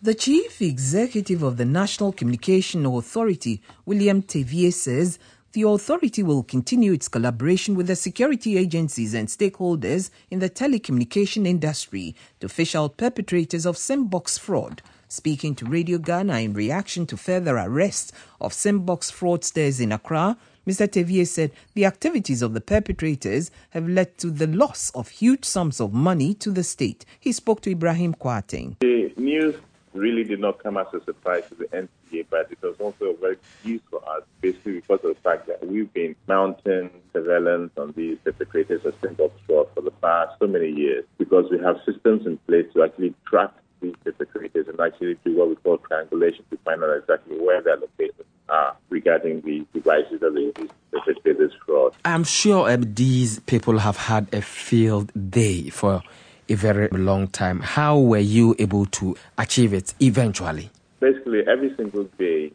The Chief Executive of the National Communication Authority, William Tevye, says the authority will continue its collaboration with the security agencies and stakeholders in the telecommunication industry to fish out perpetrators of SIM-box fraud. Speaking to Radio Ghana in reaction to further arrests of SIM-box fraudsters in Accra, Mr. Tevye said the activities of the perpetrators have led to the loss of huge sums of money to the state. He spoke to Ibrahim Kwarteng. The news really did not come as a surprise to the NCA, but it was also very useful for us, basically because of the fact that we've been mounting surveillance on these perpetrators of SIM-box fraud for the past so many years, because we have systems in place to actually track these perpetrators and actually do what we call triangulation to find out exactly where their locations are regarding the devices that they use to perpetrate this fraud. I'm sure these people have had a field day for a very long time. How were you able to achieve it eventually? Basically, every single day,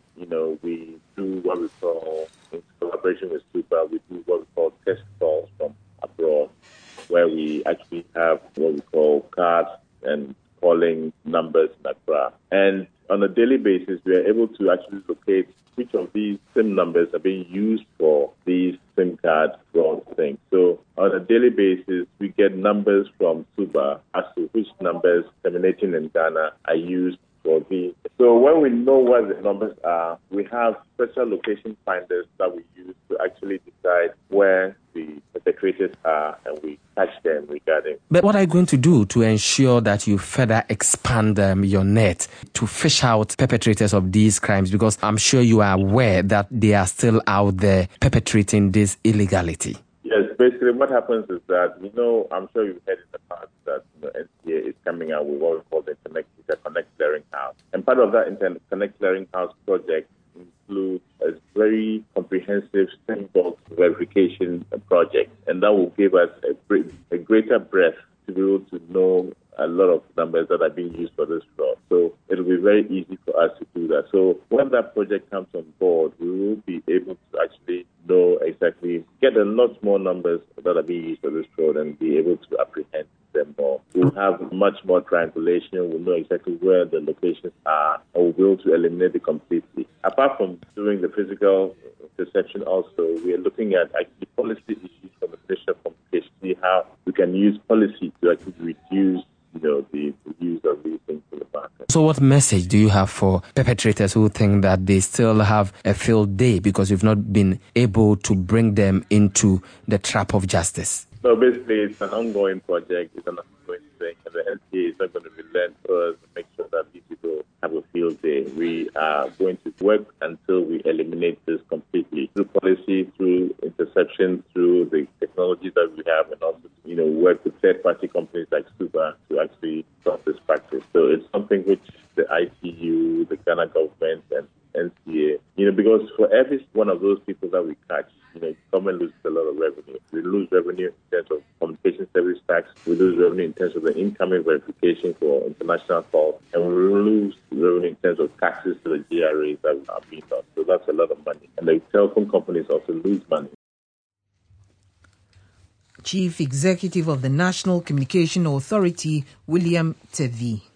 we do what we call, in collaboration with SUPA, we do what we call test calls from abroad, where we actually have what we call cards and calling numbers in Accra. And on a daily basis, we are able to actually locate which of these SIM numbers are being used for these SIM card fraud things. So on a daily basis, we get numbers from SUBA as to which numbers terminating in Ghana are used for these. So when we know what the numbers are, we have special location finders that we use to actually decide where the perpetrators are, and we catch them regarding. But what are you going to do to ensure that you further expand your net to fish out perpetrators of these crimes? Because I'm sure you are aware that they are still out there perpetrating this illegality. Yes, basically what happens is that, I'm sure you've heard in the past that NCA is coming out with what we call the Interconnect Clearinghouse. And part of that Interconnect Clearinghouse project includes a very comprehensive SIM-box verification project, and that will give us a greater breadth to be able to know a lot of numbers that are being used for this fraud. So it will be very easy for us to do that. So when that project comes on board, we will be able to actually know exactly, get a lot more numbers that are being used for this fraud and be able to apprehend them more. We'll have much more triangulation. We'll know exactly where the locations are, and we'll be able to eliminate it completely. Apart from doing the physical interception also, we are looking at actually policy issues from the Ministry of Communication, see how we can use policy to actually reduce the use of these things in the market. So what message do you have for perpetrators who think that they still have a field day because you've not been able to bring them into the trap of justice? So basically, it's an ongoing project, it's an ongoing thing, and the NCA is not going to relent for us to make sure that these people have a field day. We are going to work until we eliminate this completely through policy, through interception, through the technology that we have, and also work with third-party companies like SUBA to actually stop this practice. So it's something which the ITU, the Ghana government, and NCA, because for every one of those people that we catch, government loses a lot of revenue. We lose revenue in terms of communication service tax, we lose revenue in terms of the incoming verification for international calls, and we lose revenue in terms of taxes to the GRAs that are being done. So that's a lot of money. And the telephone companies also lose money. Chief Executive of the National Communication Authority, William Tevye.